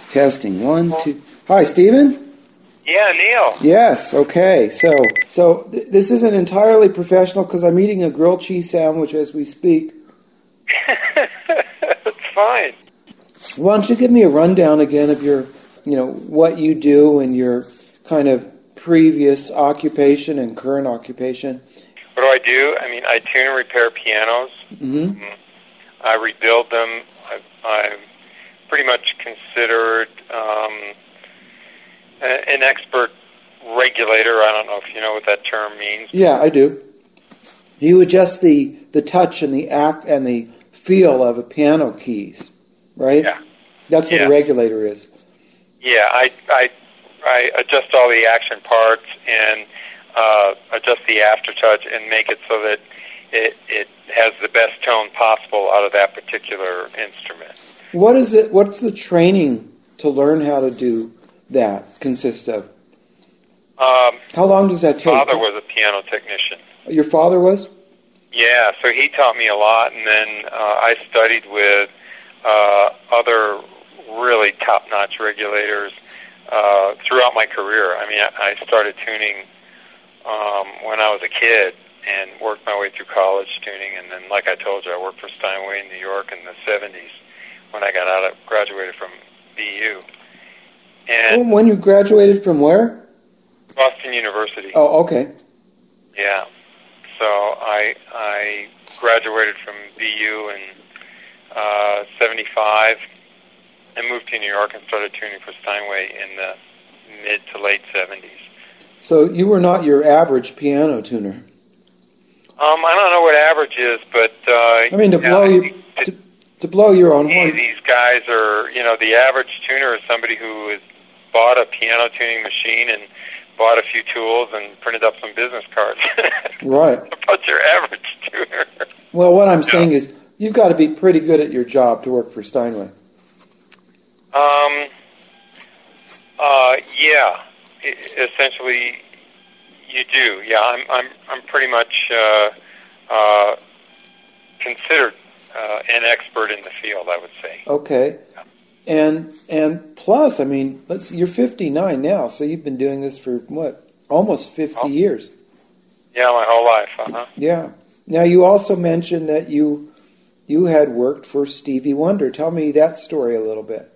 Testing. 1, 2. Hi, Stephen? Yeah, Neil. Yes, okay. So this isn't entirely professional because I'm eating a grilled cheese sandwich as we speak. That's fine. Why don't you give me a rundown again of your, what you do and your kind of previous occupation and current occupation? What do I do? I tune and repair pianos. Mm-hmm. I rebuild them. I'm pretty much considered an expert regulator. I don't know if you know what that term means. Yeah, I do. You adjust the touch and the act and the feel of a piano keys, right? Yeah. That's what a regulator is. Yeah, I adjust all the action parts and adjust the aftertouch and make it so that it has the best tone possible out of that particular instrument. What is it? What's the training to learn how to do that consist of? How long does that take? My father was a piano technician. Your father was? Yeah, so he taught me a lot, and then I studied with other really top-notch regulators throughout my career. I started tuning when I was a kid and worked my way through college tuning, and then, like I told you, I worked for Steinway in New York in the 70s when I graduated from BU. And when you graduated from where? Boston University. Oh, okay. Yeah. So I graduated from BU in 75 and moved to New York and started tuning for Steinway in the mid to late 70s. So you were not your average piano tuner. I don't know what average is, but to blow your own horn. These guys are, the average tuner is somebody who has bought a piano tuning machine and bought a few tools and printed up some business cards. Right. About your average tuner. Well, what I'm saying is you've got to be pretty good at your job to work for Steinway. Yeah. Essentially, you do. Yeah, I'm pretty much considered an expert in the field, I would say. Okay. And plus, you're 59 now, so you've been doing this for almost 50 years. Yeah, my whole life. Yeah. Now you also mentioned that you had worked for Stevie Wonder. Tell me that story a little bit.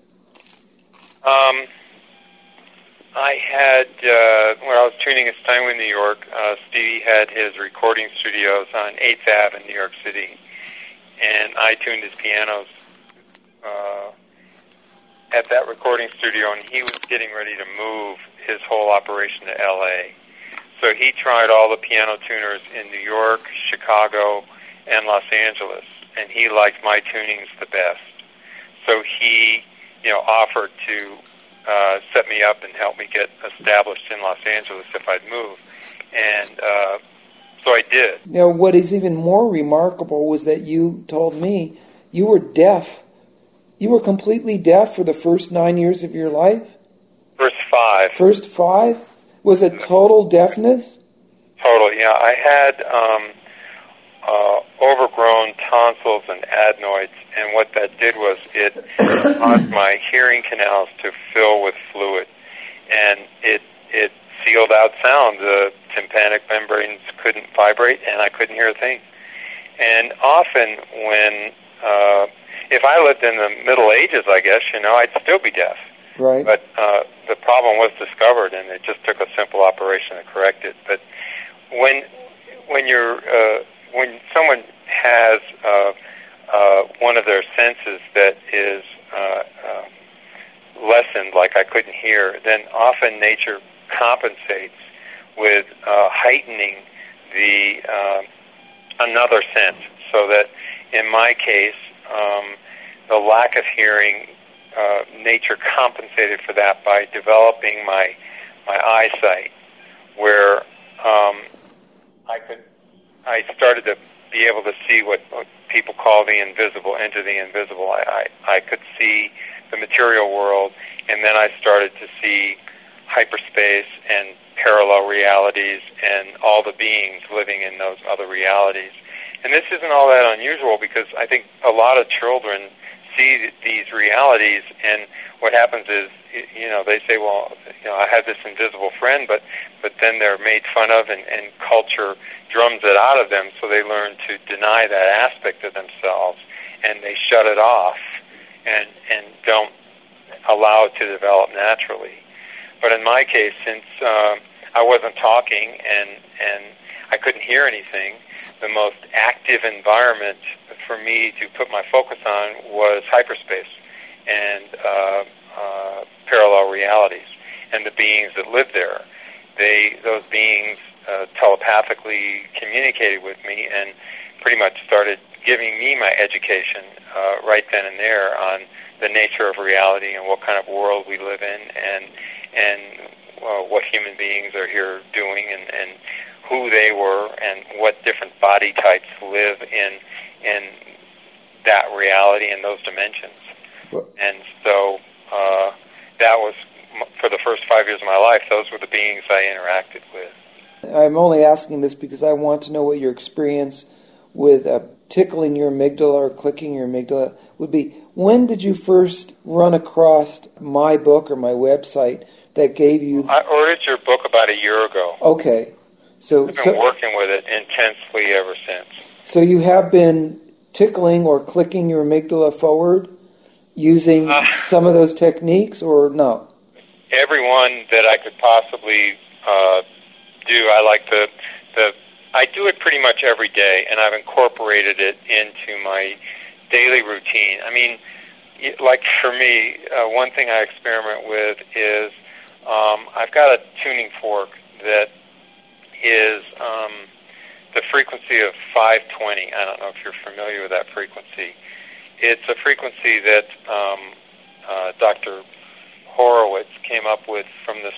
I had when I was tuning at Steinway, New York. Stevie had his recording studios on 8th Ave in New York City, and I tuned his pianos at that recording studio, and he was getting ready to move his whole operation to L.A. So he tried all the piano tuners in New York, Chicago, and Los Angeles, and he liked my tunings the best. So he, offered to set me up and help me get established in Los Angeles if I'd move. And so I did. Now, what is even more remarkable was that you told me you were deaf. You were completely deaf for the first 9 years of your life? First 5. First 5? Was it total deafness? Total, yeah. I had overgrown tonsils and adenoids, and what that did was it caused my hearing canals to fill with fluid, and it sealed out sound. The tympanic membranes couldn't vibrate, and I couldn't hear a thing. And often when, if I lived in the Middle Ages, I guess, I'd still be deaf. Right. But the problem was discovered, and it just took a simple operation to correct it. But when someone has one of their senses that is lessened, like I couldn't hear, then often nature compensates with heightening the another sense. So that in my case, the lack of hearing, nature compensated for that by developing my eyesight, where I started to be able to see what people call the invisible, enter the invisible. I could see the material world, and then I started to see hyperspace and parallel realities and all the beings living in those other realities. And this isn't all that unusual, because I think a lot of children see these realities, and what happens is, they say, well, I have this invisible friend, but then they're made fun of, and culture drums it out of them, so they learn to deny that aspect of themselves, and they shut it off, and don't allow it to develop naturally. But in my case, since I wasn't talking and I couldn't hear anything, the most active environment for me to put my focus on was hyperspace and parallel realities and the beings that live there. Those beings telepathically communicated with me and pretty much started giving me my education right then and there on the nature of reality and what kind of world we live in, and what human beings are here doing, and who they were, and what different body types live in that reality and those dimensions. And so that was, for the first 5 years of my life, those were the beings I interacted with. I'm only asking this because I want to know what your experience with tickling your amygdala or clicking your amygdala would be. When did you first run across my book or my website that gave you... I ordered your book about a year ago. Okay. I've been working with it intensely ever since. So you have been tickling or clicking your amygdala forward using some of those techniques, or no? Every one that I could possibly do. I do it pretty much every day, and I've incorporated it into my daily routine. I mean, like for me, one thing I experiment with is I've got a tuning fork that is the frequency of 520. I don't know if you're familiar with that frequency. It's a frequency that Dr. Horowitz came up with from the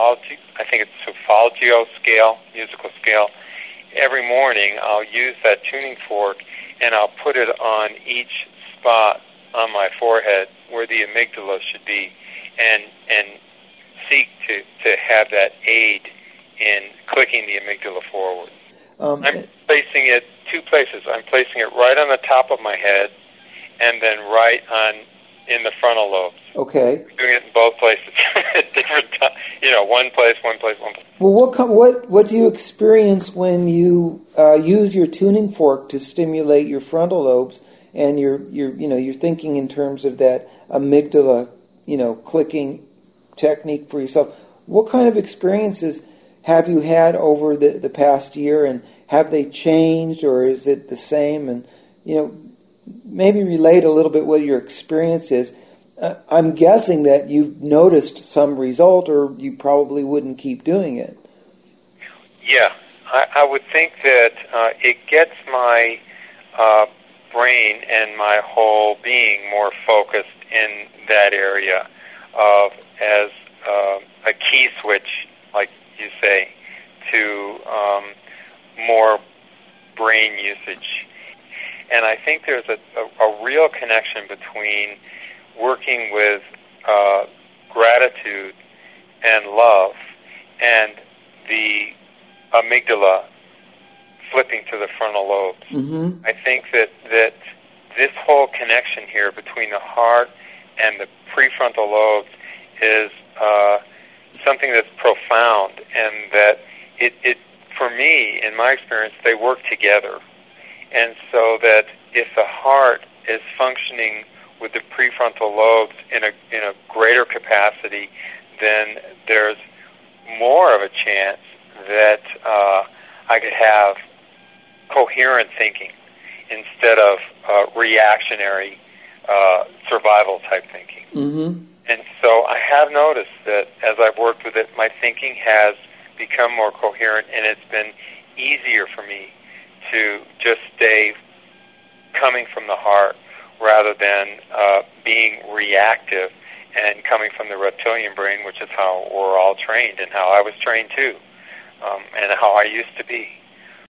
Solfeggio scale, musical scale. Every morning I'll use that tuning fork and I'll put it on each spot on my forehead where the amygdala should be, and seek to have that aid in clicking the amygdala forward. I'm placing it two places. I'm placing it right on the top of my head, and then right in the frontal lobes. Okay. I'm doing it in both places at different times. One place. Well, what do you experience when you use your tuning fork to stimulate your frontal lobes, and you're thinking in terms of that amygdala, clicking technique for yourself? What kind of experiences have you had over the past year, and have they changed, or is it the same? And maybe relate a little bit what your experience is. I'm guessing that you've noticed some result, or you probably wouldn't keep doing it. Yeah, I would think that it gets my brain and my whole being more focused in that area of as a key switch, like you say, to more brain usage. And I think there's a real connection between working with gratitude and love and the amygdala flipping to the frontal lobes. Mm-hmm. I think that this whole connection here between the heart and the prefrontal lobes is something that's profound, and that it for me, in my experience, they work together. And so that if the heart is functioning with the prefrontal lobes in a greater capacity, then there's more of a chance that I could have coherent thinking instead of reactionary survival type thinking. Mm-hmm. And so I have noticed that as I've worked with it, my thinking has become more coherent, and it's been easier for me to just stay coming from the heart rather than being reactive and coming from the reptilian brain, which is how we're all trained and how I was trained too, and how I used to be.